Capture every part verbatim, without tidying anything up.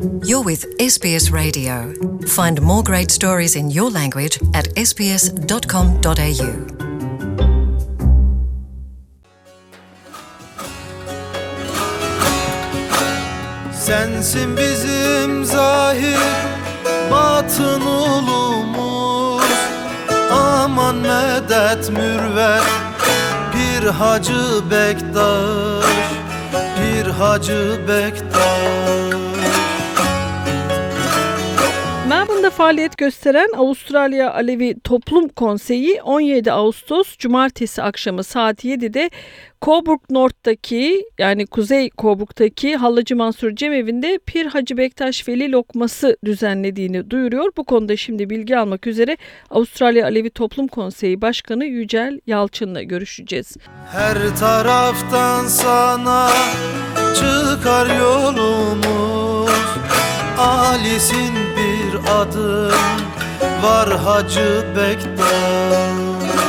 You're with S B S Radio. Find more great stories in your language at s b s dot com dot a u. Sensin bizim zahir batın ulumuz, aman medet mürver Pir Hacı Bektaş, Pir Hacı Bektaş. Melbourne'da faaliyet gösteren Avustralya Alevi Toplum Konseyi on yedi Ağustos Cumartesi akşamı saat yedide Coburg North'taki yani Kuzey Coburg'taki Hallacı Mansur Cemevi'nde Pir Hacı Bektaş Veli Lokması düzenlediğini duyuruyor. Bu konuda şimdi bilgi almak üzere Avustralya Alevi Toplum Konseyi Başkanı Yücel Yalçın'la görüşeceğiz. Her taraftan sana çıkar yolumuz, Ali'sin bir adım var Hacı Bektaş.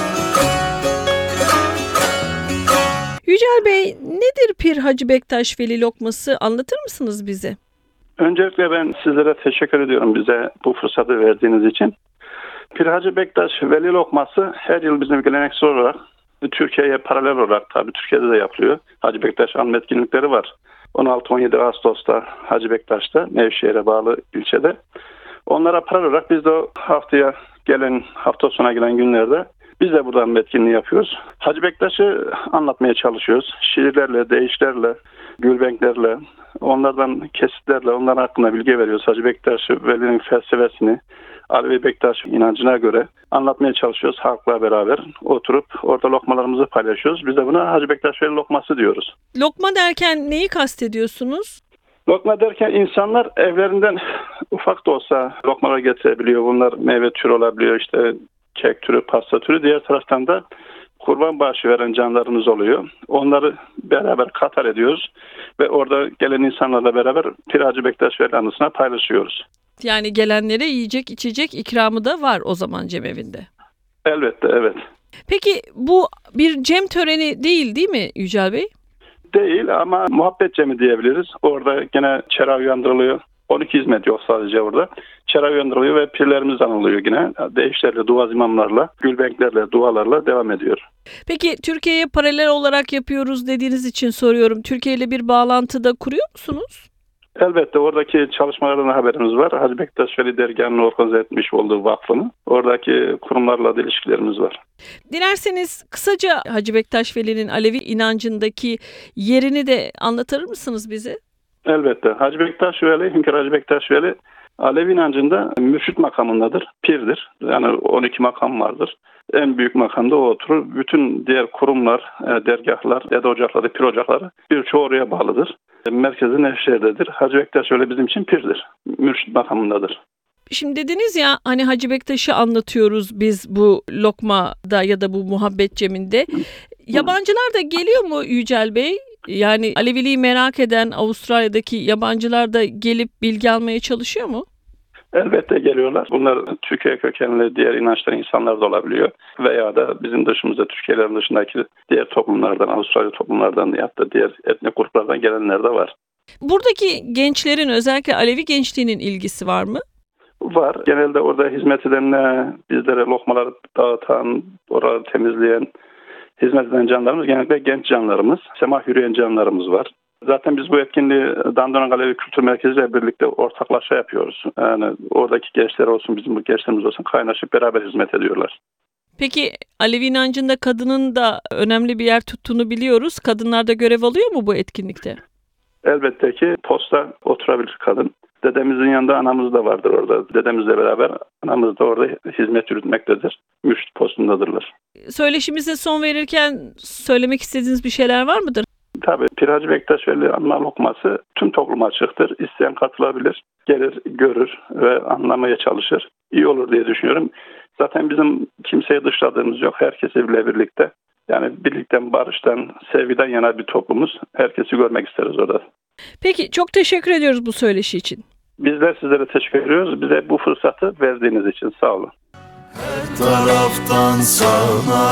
Yücel Bey, nedir Pir Hacı Bektaş Veli Lokması, anlatır mısınız bize? Öncelikle ben sizlere teşekkür ediyorum bize bu fırsatı verdiğiniz için. Pir Hacı Bektaş Veli Lokması her yıl bizim geleneksel olarak Türkiye'ye paralel olarak tabii Türkiye'de de yapılıyor. Hacı Bektaş anma etkinlikleri var. on altı on yedi Ağustos'ta Hacı Bektaş'ta Nevşehir'e bağlı ilçede. Onlara paralel olarak biz de haftaya gelen hafta sonuna gelen günlerde biz de buradan etkinliği yapıyoruz. Hacı Bektaş'ı anlatmaya çalışıyoruz. Şiirlerle, deyişlerle, gülbenklerle, onlardan kesitlerle onların hakkında bilgi veriyoruz. Hacı Bektaş'ı, Veli'nin felsefesini, Alevi Bektaş inancına göre anlatmaya çalışıyoruz halkla beraber. Oturup orada lokmalarımızı paylaşıyoruz. Biz de buna Hacı Bektaş Veli Lokması diyoruz. Lokma derken neyi kastediyorsunuz? Lokma derken insanlar evlerinden ufak da olsa lokmalar getirebiliyor. Bunlar meyve türü olabiliyor, işte kek türü, pasta türü. Diğer taraftan da kurban bağışı veren canlarımız oluyor. Onları beraber katar ediyoruz ve orada gelen insanlarla beraber Pir Hacı Bektaş Veli anısına paylaşıyoruz. Yani gelenlere yiyecek içecek ikramı da var o zaman cemevinde. Elbette, evet. Peki bu bir cem töreni değil değil mi Yücel Bey? Değil ama muhabbet cemi diyebiliriz. Orada gene çera uyandırılıyor. on iki hizmet yok sadece orada. Çera uyandırılıyor ve pirlerimiz anılıyor yine. Deyişlerle, dua imamlarla, gülbenklerle, dualarla devam ediyor. Peki Türkiye'ye paralel olarak yapıyoruz dediğiniz için soruyorum. Türkiye ile bir bağlantıda kuruyor musunuz? Elbette oradaki çalışmalardan haberimiz var. Hacı Bektaş Veli Dergahı'nın organize etmiş olduğu vakfını. Oradaki kurumlarla da ilişkilerimiz var. Dilerseniz kısaca Hacı Bektaş Veli'nin Alevi inancındaki yerini de anlatır mısınız bize? Elbette. Hacı Bektaş Veli, Hünkar Hacı Bektaş Veli Alevi inancında mürşit makamındadır, pirdir. Yani on iki makam vardır. En büyük makamda o oturur. Bütün diğer kurumlar, dergahlar, dede ocakları, pir ocakları birçoğu oraya bağlıdır. Merkezi Nevşehir'dedir. Hacı Bektaş öyle bizim için pirdir. Mürşit makamındadır. Şimdi dediniz ya hani Hacı Bektaş'ı anlatıyoruz biz bu lokmada ya da bu muhabbet ceminde. Yabancılar da geliyor mu Yücel Bey? Yani Aleviliği merak eden Avustralya'daki yabancılar da gelip bilgi almaya çalışıyor mu? Elbette geliyorlar. Bunlar Türkiye kökenli diğer inançlı insanlar da olabiliyor. Veya da bizim dışımızda Türkiye'lerin dışındaki diğer toplumlardan, Avustralya toplumlardan ya da diğer etnik gruplardan gelenler de var. Buradaki gençlerin özellikle Alevi gençliğinin ilgisi var mı? Var. Genelde orada hizmet edenler, bizlere lokmaları dağıtan, oraları temizleyen, hizmet eden canlarımız genellikle genç canlarımız, semah yürüyen canlarımız var. Zaten biz bu etkinliği Dandenong Alevi Kültür Merkezi ile birlikte ortaklaşa yapıyoruz. Yani oradaki gençler olsun, bizim bu gençlerimiz olsun kaynaşıp beraber hizmet ediyorlar. Peki Alevi inancında kadının da önemli bir yer tuttuğunu biliyoruz. Kadınlar da görev alıyor mu bu etkinlikte? Elbette ki posta oturabilir kadın. Dedemizin yanında anamız da vardır orada. Dedemizle beraber anamız da orada hizmet yürütmektedir. Mürşit postundadırlar. Söyleşimize son verirken söylemek istediğiniz bir şeyler var mıdır? Tabii Pir Hacı Bektaş Veli anma lokması tüm topluma açıktır. İsteyen katılabilir, gelir, görür ve anlamaya çalışır. İyi olur diye düşünüyorum. Zaten bizim kimseyi dışladığımız yok. Herkesi bile birlikte. Yani birlikten, barıştan, sevgiden yana bir toplumuz. Herkesi görmek isteriz orada. Peki çok teşekkür ediyoruz bu söyleşi için. Bizler sizlere teşekkür ediyoruz. Bize bu fırsatı verdiğiniz için sağ olun. Her taraftan sana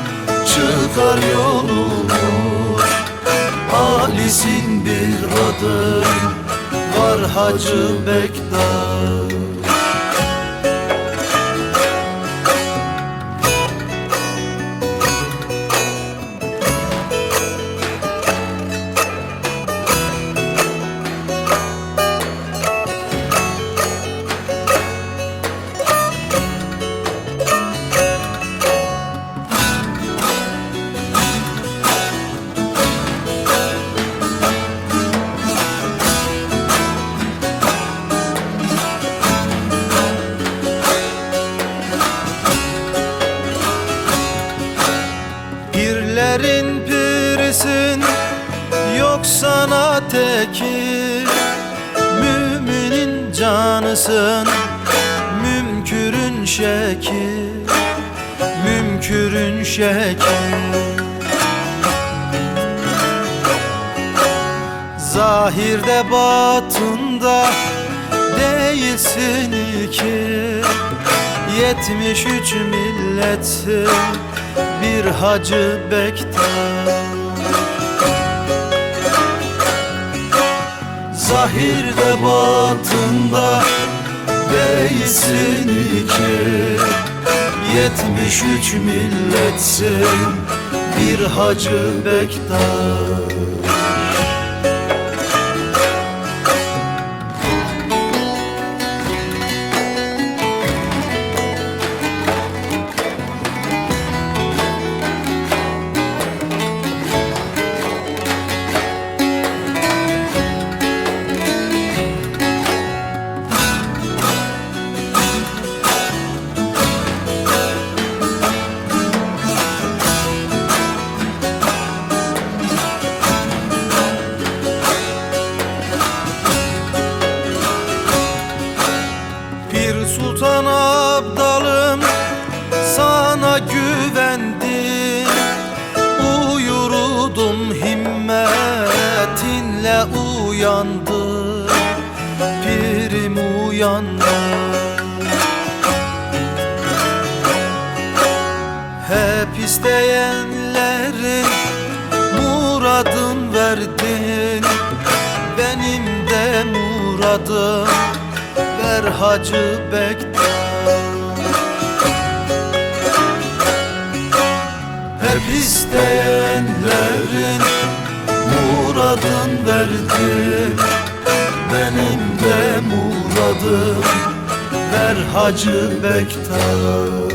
çıkar yolumuz, Ali'sin bir adım var Hacı Bektaş. Pirlerin pirisin, yok sana teki. Müminin canısın, mümkürün şeki, mümkürün şeki. Zahirde batında değilsin iki. Yetmiş üç milletsin bir Hacı Bektaş. Zahirde batında değilsin iki. Yetmiş üç milletsin bir Hacı Bektaş. Sultan Abdalım sana güvendim, uyurdum himmetinle uyandım, pirim uyandı. Hep isteyenlerin muradın verdin, benim de muradım ver Hacı Bektaş. Hep isteyenlerin muradın verdin, benim de muradım ver Hacı Bektaş.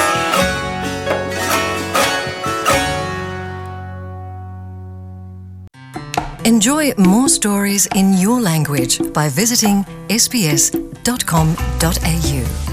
Enjoy more stories in your language by visiting s b s dot com dot a u.